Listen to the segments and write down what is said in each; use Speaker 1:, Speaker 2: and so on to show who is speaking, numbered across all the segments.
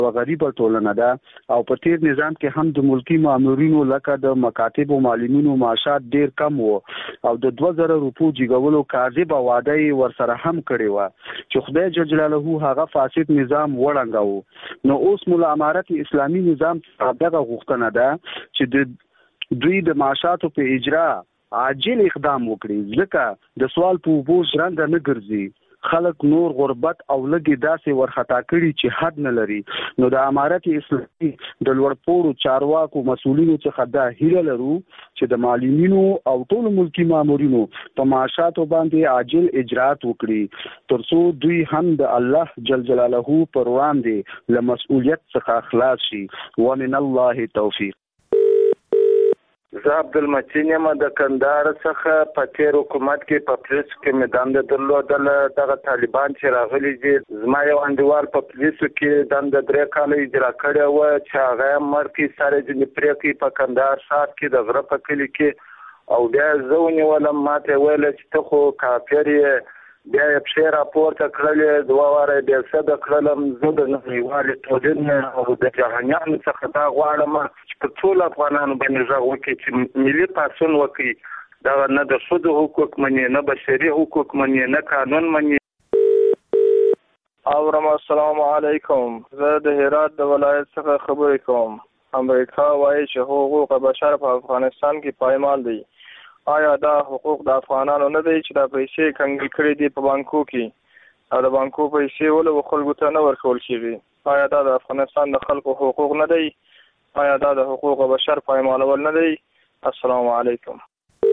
Speaker 1: غریبه ټولنه ده او په تیر نظام کې هم د ملکی مامورینو لکه د مکاتب او معلمینو معاشات ډیر کم وو او د 2000 روپو جګولو کاذب وعده ورسره هم کړی و چې خدای جل جلاله هغه فاسد نظام وړانداو. نو اوس مولا امارت اسلامي نظام دغه غوښتنه ده چې د دوی د معاشاتو په اجرا عاجل اقدام وکړي ځکه د سوال په وبو څنګه نه ګرځي. خلک نور غربت او لګي داسې ورخطا کړي چې حد نه لري. نو د امارت اسلامي د لوړپوړو چارواکو مسؤلینو څخه دا هیله لرو چې د معلمینو او ټول ملکی مامورینو په معاشاتو باندې عاجل اجرات وکړي ترڅو دوی هم د الله جل جلاله پر وړاندې له مسؤلیت څخه خلاص شي. ومن الله توفیق.
Speaker 2: زه عبدالمتین یم د کندهار څخه. په تیر حکومت کې په پولیسو کې مې دنده درلودله. دغه طالبان چې راغلي دي زما یو انډیوال په پولیسو کې دنده 3 کاله اجرا کړې وه چې هغه یې مړ کړي سر یې ځینې پرې کړي په کندهار ښار کې د غره په کلي کې او بیا یې زه ونیولم. ما ته یې ویله چې ته خو کافر یې. بیا یې پښې راپورته کړلې 2 واره یې بېسده کړلم. زه د نړیوالې ټولنې او د جهانیانو څخه دا غواړم چې په ټولو افغانانو باندې غږ وکړي چې ملي پاڅون وکړي. دغه نه د ښځو حقوق مني، نه بشري حقوق مني، نه قانون مني.
Speaker 3: اورم. السلام علیکم. زه د هرات د ولایت څخه خبرې کوم. امریکا وایي چې حقوق بشر په افغانستان کې پایمال دي. آیا دا حقوق د افغانانو نه دی چې دا پیسې کنګل کړي دي په بانکو کې او د بانکو پیسې ولې خلکو ته نه ورکول کېږي؟ آیا دا د افغانستان د خلکو حقوق نه دی؟ آیا دا د حقوق بشر پایمالول نه دی؟ السلام علیکم.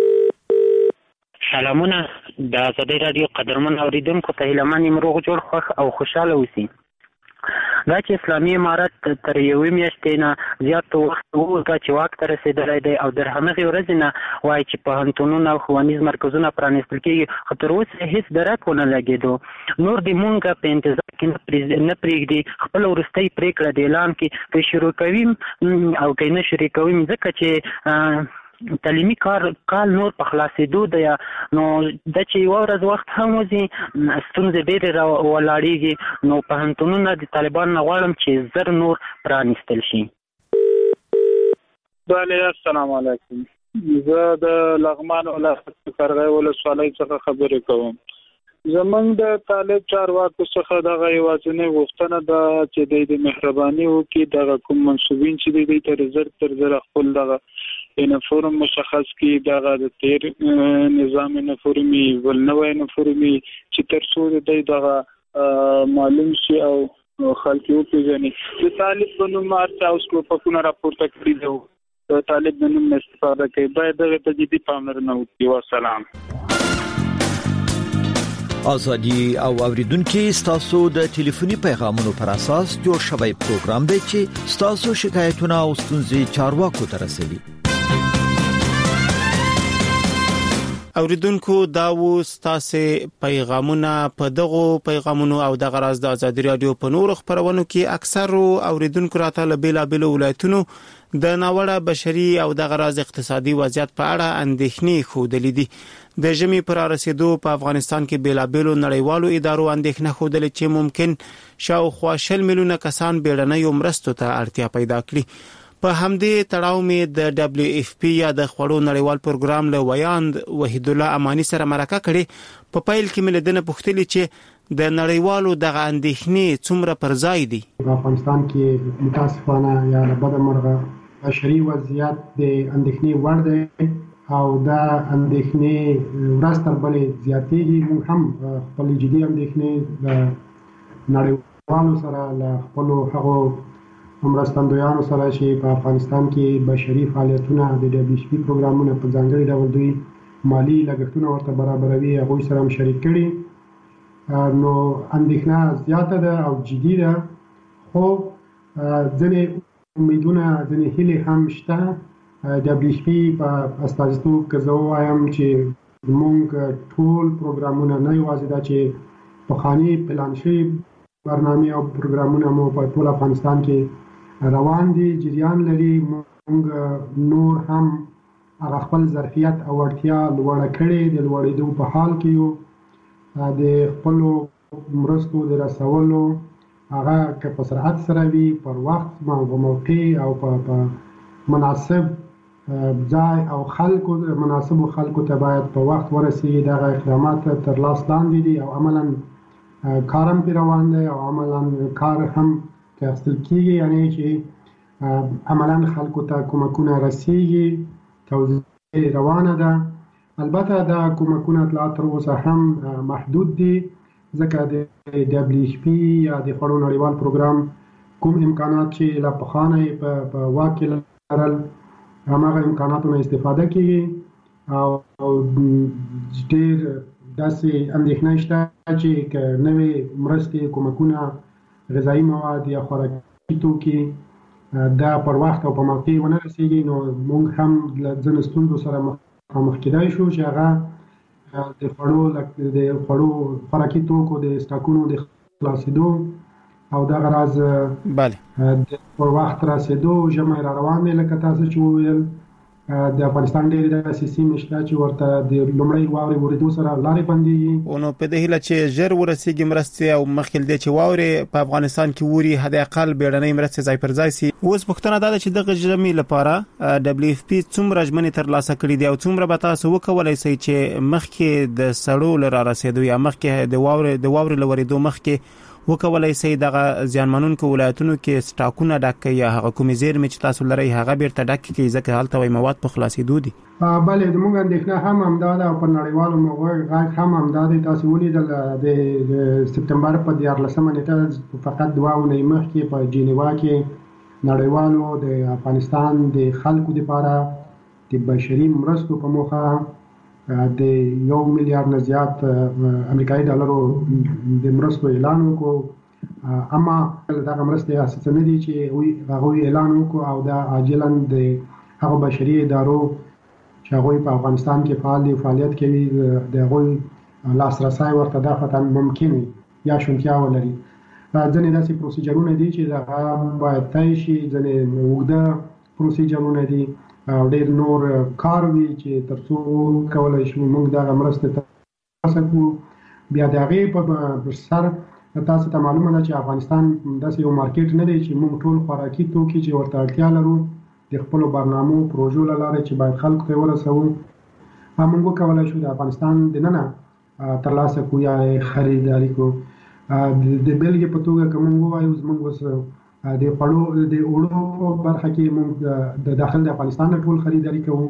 Speaker 4: سلامونه. د ازادۍ راډیو قدرمن اوریدونکو ته هیله من روغ جوړ خوښ او خوشحاله اوسئ. دا چې اسلامي امارت تر یوې میاشتې نه زیات وخت وروسته چې واک ته رسېدلی دی او در همغې ورځې نه وایي چې پوهنتونونه او ښوونیز مرکزونه پرانیستل کېږي خو تر اوسه هېڅ درک ونه لګېدو. نور دې مونږ په انتظار کې نه پرېږدي. خپله وروستۍ پرېکړه د اعلان کې که شروع کوي او که نه شروع کوي ځکه چې تعلیمي کال نور په خلاصېدو دی نو دا چې یوه ورځ وخت هم وځي ستونزې ډېرې ولاړېږي. نو پوهنتونونه د طالبانو نه غواړم چې زر نور پرانیستل شي.
Speaker 5: بله السلام علیکم. زه د لغمان ولایت قرغې ولسوالۍ څخه خبرې کوم. زمونږ د طالب چارواکو څخه دغه یوازینۍ غوښتنه ده چې د مهرباني وکړي دغه کوم منصوبین چې دی تر زر خپل دغه یونیفورم مشخص کړي. دغه د تیر نظام یونیفورمي ول نوی یونیفورمي چې تر څو دی دغه معلوم شي او خلک وپېژني. د طالب په نوم هر اوس ټوپکونه راپورته کړي دي. د طالب په نوم استفاده کوي. باید دغه ته جدي پاملرنه وکړي. والسلام.
Speaker 6: ازادي او اوریدونکو ستاسو د ټلیفوني پیغامونو پر اساس جوړ شوی پروګرام دی چې ستاسو شکایتونه او ستونزې چارواکو ته رسوي.
Speaker 7: اوریدونکو دا و ستاسو پیغامونه. په دغه پیغامونو او د غراز د ازادي رادیو په نور خبرونو کې اکثر اوریدونکو راته له بیلابل ولایتونو د ناوړه بشري او د غراز اقتصادي وضعیت په اړه اندېښنې ښودلې دي. د ژمي پر رسیدو په افغانستان کې بیلابل نړیوالو ادارو اندېښنه ښودلې چې ممکن شاوخوا 20 میلیونه کسان بیړنیو مرستو ته اړتیا پیدا کړي. په همدې تړاو مې د WFP یا د خوړو نړیوال پروګرام له ویاند وحید الله امانی سره مرکه کړې. په پیل کې مې لیدنه پوښتلې چې د نړیوالو دغه اندېښنې څومره پر ځای دي.
Speaker 8: په افغانستان کې متاسفانه یا له بده مرغه بشري وضعیت د اندېښنې وړ دی او دا اندېښنې ورځ تر بلې زیاتېږي. موږ هم خپل جدي اندېښنې د نړیوالو سره له خپلو هغو مرستندویانو سره چې په افغانستان کې بشري فعالیتونه د WFP پروګرامونه په ځانګړي ډول دوی مالی لګښتونه ورته برابروي هغوی سره هم شریک کړي. نو اندېښنه زیاته ده او جدي ده خو ځینې امیدونه ځینې هیلې هم شته. WFP په استازیتوب کې زه ووایم چې موږ ټول پروګرامونه نه یوازې دا چې پخواني پلان شوي برنامې او پروګرامونه مو په ټول افغانستان کې روان دي جریان لري. موږ نور هم هغه خپل ظرفیت او اړتیا لوړه کړې د لوړېدو په حال کې یو. د خپلو مرستو د رسولو هغه که په سرعت سره وي پر وخت موقع او په مناسب ځای او مناسب خلکو ته باید په وخت ورسیږي. دغه اقدامات تر لاس لاندې دي او عملا کار هم پرې روان دی او عملا کار هم اخیستل کېږي، یعنې چې عملا خلکو ته کومکونه رسیږي، توزیع روانه ده. البته دا کومکونه لا تر اوسه هم محدود دي ځکه د WFP یا د خوړو نړیوال پروګرام کوم امکانات چې لا پخوانه په واک کې لرل هماغه امکاناتونه استفاده کیږي او ډېر داسې اندېښنه شته چې که نوې مرستې کومکونه غذایي مواد یا خوراکي توکي دا پر وخت او په موقع ونه رسیږي نو موږ هم له ځینو ستونزو سره مخامخ کېدای شو چې هغه د خوړو خوراکي توکو د سټاکونو د خلاصېدو او دغه راز پر وخت رسېدو ژمی را روان دی. لکه تاسو چې وویل د افغانستان ډېرې داسې سیمې شته چې ورته د لومړۍ واورې ورېدو سره لارې بندېږي.
Speaker 7: نو په دې هیله چې ژر ورسیږي مرستې او مخکې له دې چې واورې په افغانستان کې وري حد اقل بیړنۍ مرستې ځای پر ځای سي. اوس پوښتنه دا ده چې دغه ژمي لپاره WFP څومره ژمنې ترلاسه کړي دي او څومره به تاسو وکولای شئ چې مخکې د سړو لره رسیدو یا مخکې د واورې لورېدو مخکې وکولای شي دغه زیانمنونکو ولایتونو کې سټاکونه ډک کړي یا هغه کومې زیرمې چې تاسو لرئ هغه بیرته ډک کړي ځکه هلته وایي مواد په خلاصېدو دي.
Speaker 8: بله زموږ اندېښنه هم همدا ده او په نړیوالو غږ هم همدا دی. تاسو ولیدل د سپتمبر په 14 نیټه فقط 2 اونۍ مخکې په جنیوا کې نړیوالو د افغانستان د خلکو لپاره د بشري مرستو په موخه د 1 میلیارډ نه زیات امریکایي ډالرو د مرستو اعلان وکړو. اما دغه مرستې اساسا نه دي چې هغوی اعلان وکړو او دا عاجلا د هغو بشري ادارو چې هغوی په افغانستان کې فعال دي فعالیت کوي د هغوی لاسرسی ورته دا فتن ممکن یا شونتیا ولري. ځینې داسې پروسیجرونه دي چې هغه باید طی شي، ځینې اوږده پروسیجرونه دي او ډېر نور کار وي چې تر څو کولی شو موږ دغه مرستې ترلاسه کړو. بیا د هغې په سر تاسو ته معلومه ده چې افغانستان داسې یو مارکیټ نه دی چې موږ ټول خوراکي توکي چې ورته اړتیا لرو د خپلو برنامو پروژو له لارې چې باید خلکو ته ورسوو موږ وکولی شو د افغانستان دننه ترلاسه کړو یا خریداري کړو. د بېلګې په توګه که موږ ووایو زموږ اوس د اوړو په برخه کې موږ د داخل د افغانستان نه ټول خریداري کوو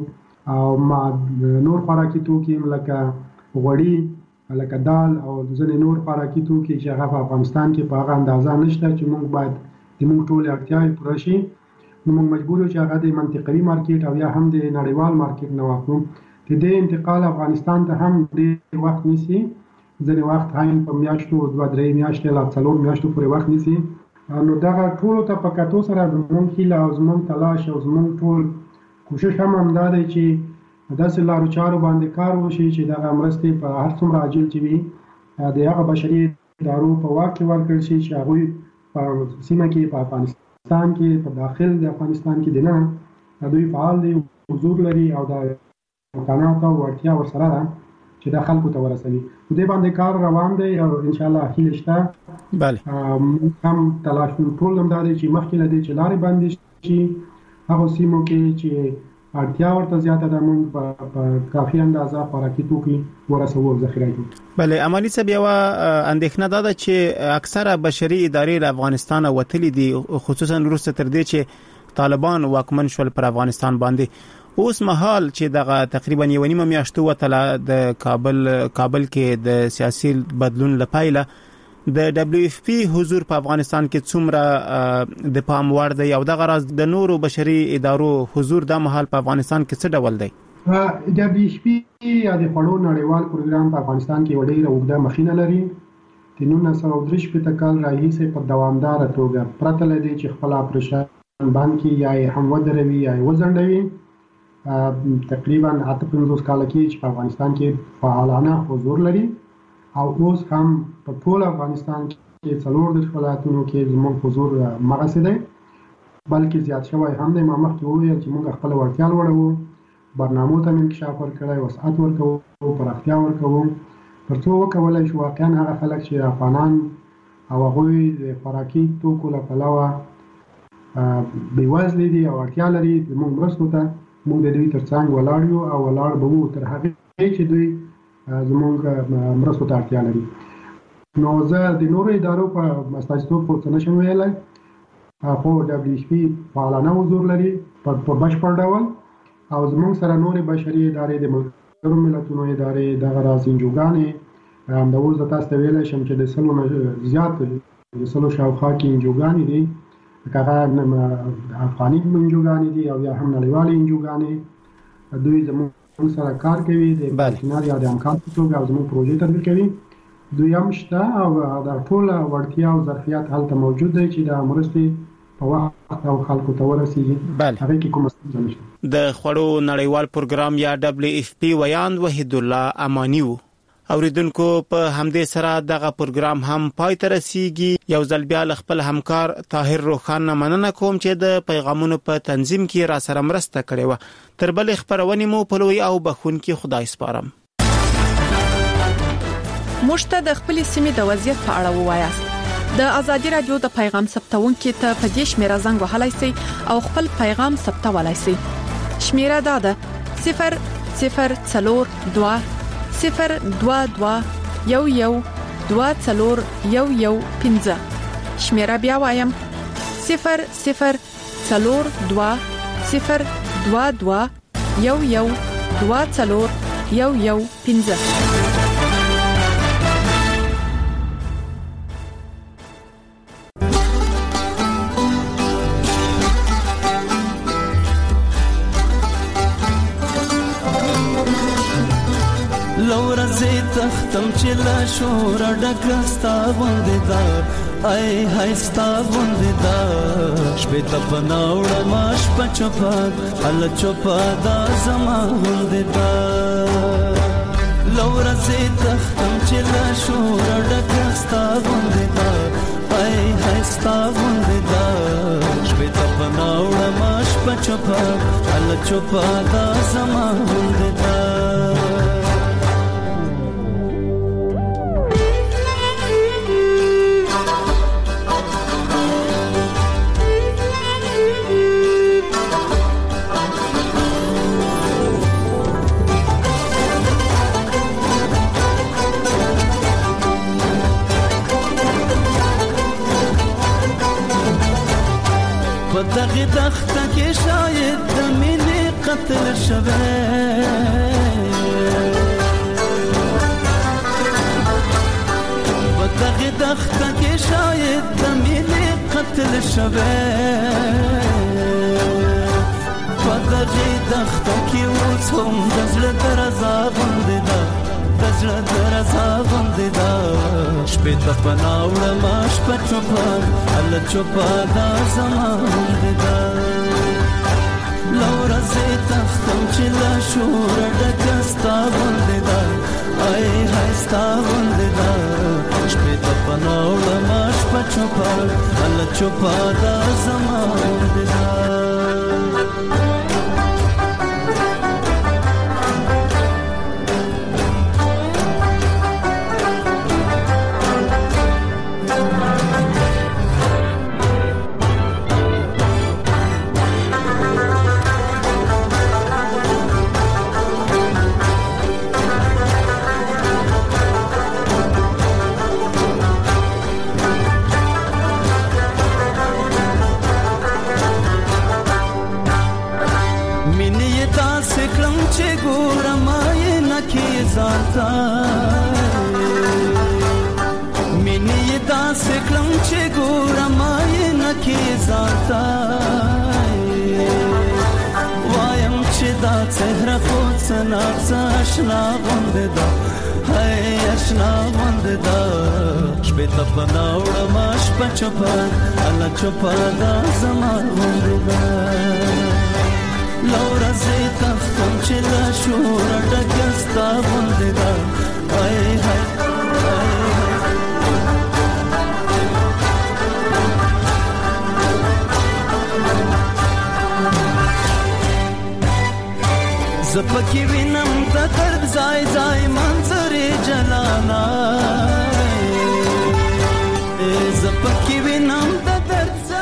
Speaker 8: او نور خوراکي توکي لکه غوړي لکه دال او ځینې نور خوراکي توکي چې هغه په افغانستان کې په هغه اندازه نشته چې موږ باید د موږ ټولې اړتیاوې پوره شي نو موږ مجبور یو چې هغه د منطقوي مارکیټ او یا هم د نړیوال مارکیټ نه واخلو. د دې انتقال افغانستان ته هم ډېر وخت نیسي، ځینې وخت هم په میاشتو 2-3 میاشتې لا 4 میاشتو پورې وخت نیسي. نو دغه ټولو ته په کتو سره زموږ هیله او زموږ تلاش او زموږ ټول کوشش هم همدا دی چې داسې لارو چارو باندې کار وشي چې دغه مرستې په هر څومره عاجل چې وي د هغه بشري ادارو په واک کې ورکړل شي چې هغوی په سیمه کې په افغانستان کې په داخل د افغانستان کې دننه دوی فعال دي، حضور لري او د امکاناتو او وړتیا ورسره ده چې دا خلکو ته ورسوي. دې باندې کار روان دی او ان شاء الله هیله شته.
Speaker 7: بله
Speaker 8: هم تلاش ټول هم دا دی چې مخکې له دې چې لارې بندې شي هغو سیمو کې چې اړتیا ورته زیاته ده موږ په کافي اندازه خوراکي توکي ورسوو او ذخیره کړو.
Speaker 7: بله عملي صاحب یوه اندېښنه دا ده چې اکثره بشري ادارې له افغانستانه وتلي دي خصوصا وروسته تر دې چې طالبان واکمن شول پر افغانستان باندې. اوس مهال چې دغه تقریبا 1.5 میاشتو وتله د کابل کې د سیاسي بدلون لپاره د WFP حضور په افغانستان کې څومره د پام وړ دی او دغه راز د نورو بشري ادارو حضور د مهال په افغانستان کې څه ډول دی؟
Speaker 8: WFP یا د خوړو نړیوال پروګرام په افغانستان کې ډېره اوږده مخینه لري. د 1963 کال راهیسې په دوامداره توګه پرته له دې چې خپل اپریشن بند کړي یا هم ودروي یا وځنډوي تقریبا 58 کال کې چې په افغانستان کې فعالانه حضور لري او اوس هم په ټول افغانستان کې 4 ولایتونو کې زموږ حضور مغسه دی بلکې زیات شوی هم دی. ما مخکې وویل چې موږ خپل وړتیا لوړوو، برنامو ته انکشاف ورکړی، وسعت ورکوو، پراختیا ورکوو تر څو وکولای شو واقعا هغه خلک چې افغانان او هغوی د خوراکي توکو له پلوه بېوزلې دي او اړتیا لري زموږ مرستو ته. موږ د دوی تر څنګ ولاړ یو او ولاړ به وو تر هغې چې دوی زموږ مرستو ته اړتیا لري. نو زه د نورو ادارو په استازیتوب خو څه نشم ویلی، خو WFP فعالانه حضور لري په بشپړ ډول، او زموږ سره نورې بشري ادارې د ملګرو ملتونو ادارې، دغه راز انجوګانې، همداوس زه تاسو ته ویلی شم چې د 100 نه زیات د 100 شاوخوا کې انجوګانې دي، هغه افغاني انجوګانې دي او یا هم نړیوالې انجوګانې. دوی زموږ سره کار کوي د پارتنر یا د همکار په توګه او زموږ پروژې تطبیق کوي. دوی هم شته او دا ټوله وړتیا او ظرفیت هلته موجود دی چې د مرستې په وخت او خلکو ته ورسیږي. هغه کې کومه ستونزه نشته.
Speaker 7: د خوړو نړیوال پروګرام یا WFP ویاند وحید الله امانی وو. اوریدونکو په همدې سره دغه پروګرام هم پای ته رسیږي. یو ځل بیا خپل همکار طاهر روخان مننه کوم چې د پیغامونو په تنظیم کې را سره مرسته کړې و. تر بل خبرونه مو په لوی او بخونکي خدای سپارم.
Speaker 9: مشته د خپل سیمې د وضعیت په اړه ووایاست. د ازادي رادیو د پیغام ثبتونکو ته په دې شمیره زنګ وهلای شئ او خپل پیغام ثبتولای شئ. شمیره دا ده 00422 02211241115. شمیره بیا وایم 0042211241115.
Speaker 10: لور زه تختم چې لا شور ډکستا باندې دا ای هاي ستا باندې دا شپه ته پناوړ ماش پچپا ال چپا دا زما باندې دا لور زه تختم چې لا شور ډکستا باندې دا ای هاي ستا باندې دا شپه ته پناوړ ماش پچپا ال چپا دا زما باندې دا دغه دخته کې شاید د مینې قتل شوه دغه دخته کې شاید د مینې قتل شوه دغه دخته کې اوس هم د زړه درزا باندې ده د زړه درزا باندې ده شپه ته پناوړ ماش پچپا ال چپا دا زما باندې ده لور زه تختم چې لا شور ډکستا باندې ده ای هاي ستا باندې ده شپه ته پناوړ ماش پچپا ال چپا دا زما باندې ده مینې داسې کړم چې ګورم یې نکې ځانته وایم چې دا څهره خو څه ناڅه اشنا غوندې ده هی اشنا غوندې ده شپې ته پناوړم شپه چپه الله چپه دا زما غوندې ده لور زه تختم چې لا شور ډکستا باندې ده ای هاي زپکی وینم د درد ځای ځای منظر جلانا